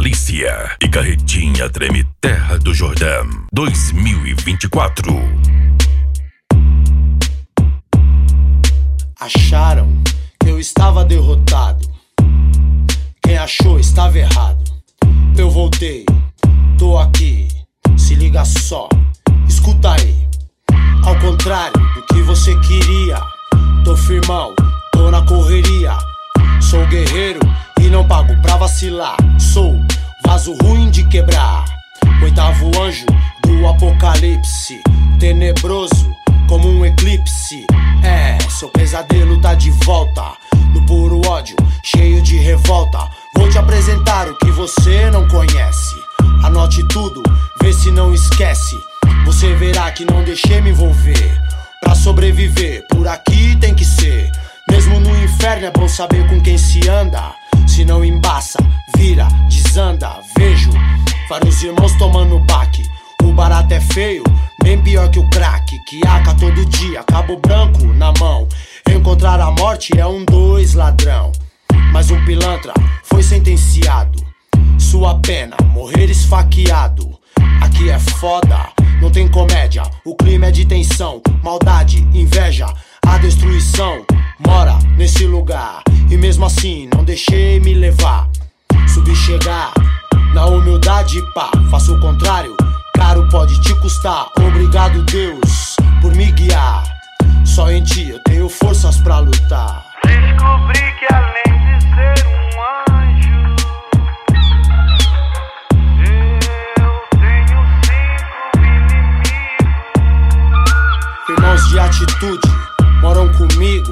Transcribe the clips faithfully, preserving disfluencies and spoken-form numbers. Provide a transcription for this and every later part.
Alícia e Carretinha Treme Terra do Jordão dois mil e vinte e quatro. Acharam que eu estava derrotado. Quem achou estava errado. Eu voltei, tô aqui. Se liga só, escuta aí. Ao contrário do que você queria, tô firmão, tô na correria. Sou guerreiro e não pago pra vacilar. Sou vaso ruim de quebrar, oitavo anjo do apocalipse, tenebroso como um eclipse. É, seu pesadelo tá de volta, no puro ódio, cheio de revolta. Vou te apresentar o que você não conhece. Anote tudo, vê se não esquece. Você verá que não deixei me envolver. Pra sobreviver, por aqui tem que ser. Mesmo no inferno é bom saber com quem se anda. Se não embaça, vira, desanda. Vejo vários irmãos tomando baque. O barato é feio, bem pior que o crack. Que aca todo dia, cabo branco na mão. Encontrar a morte é um dois ladrão. Mas um pilantra foi sentenciado. Sua pena, morrer esfaqueado. Aqui é foda, não tem comédia. O clima é de tensão, maldade, inveja. A destruição mora nesse lugar. E mesmo assim não deixei me levar. Subi chegar na humildade, pá. Faço o contrário, caro pode te custar. Obrigado Deus por me guiar. Só em ti eu tenho forças pra lutar. Descobri que além de ser um anjo, eu tenho cinco inimigos. Irmãos de atitude moram comigo,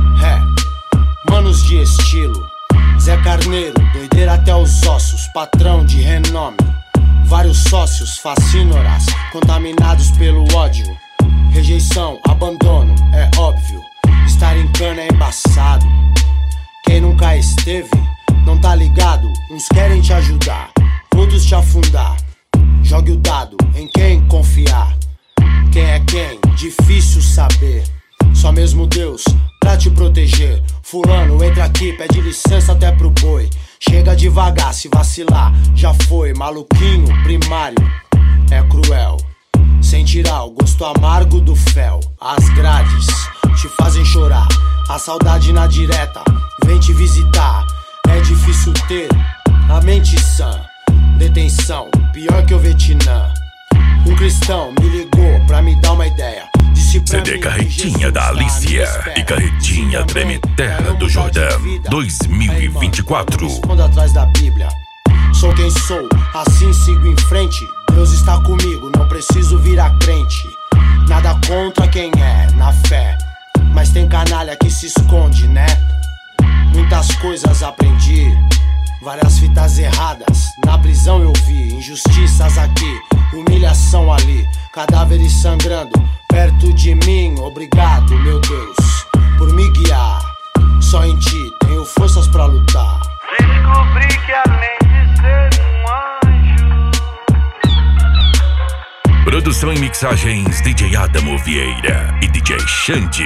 é, manos de estilo. Zé Carneiro, doideira até os ossos, patrão de renome. Vários sócios, fascínoras, contaminados pelo ódio. Rejeição, abandono, é óbvio. Estar em cana é embaçado. Quem nunca esteve, não tá ligado. Uns querem te ajudar, outros te afundar. Jogue o dado em quem confiar. Quem é quem, difícil saber. Só mesmo Deus pra te proteger. Fulano, entra aqui, pede licença até pro boi. Chega devagar, se vacilar, já foi. Maluquinho, primário, é cruel. Sem tirar o gosto amargo do fel. As grades te fazem chorar. A saudade na direta vem te visitar. É difícil ter a mente sã. Detenção, pior que o Vietnã. Um cristão me ligou pra me dar uma ideia. C D Carretinha da Alícia e Carretinha Treme Terra do Jordão dois mil e vinte e quatro. Escondo atrás da Bíblia. Sou quem sou, assim sigo em frente. Deus está comigo, não preciso virar crente. Nada contra quem é, na fé. Mas tem canalha que se esconde, né? Muitas coisas aprendi, várias fitas erradas. Na prisão eu vi injustiças aqui, humilhação ali, cadáveres sangrando perto de mim. Obrigado, meu Deus, por me guiar. Só em ti tenho forças pra lutar. Descobri que além de ser um anjo. Produção e mixagens D J Adamo Vieira e D J Xande.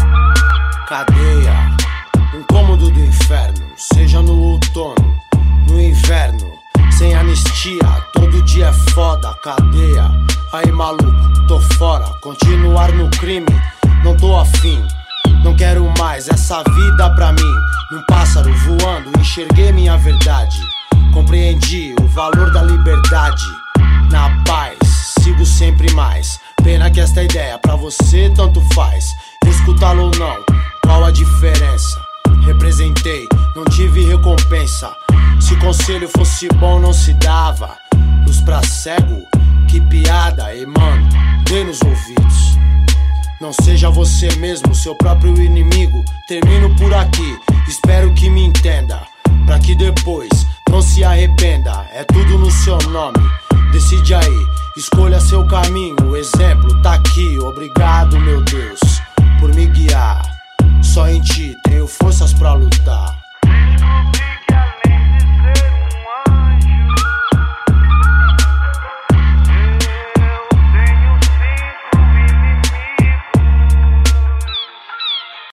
Cadeia, um cômodo do inferno. Seja no outono, no inverno. Sem anistia, todo dia é foda. Cadeia, aí maluco, tô fora. Continuar no crime, não tô afim. Não quero mais essa vida pra mim. Num pássaro voando, enxerguei minha verdade. Compreendi o valor da liberdade. Na paz, sigo sempre mais. Pena que esta ideia pra você tanto faz. Escutá-lo ou não, qual a diferença? Representei, não tive recompensa. Se conselho fosse bom não se dava. Luz pra cego, que piada, e mano, dê nos ouvidos. Não seja você mesmo, seu próprio inimigo. Termino por aqui, espero que me entenda. Pra que depois não se arrependa. É tudo no seu nome, decide aí. Escolha seu caminho, o exemplo tá aqui. Obrigado, meu Deus, por me guiar. Só em ti tenho forças pra lutar. Descobri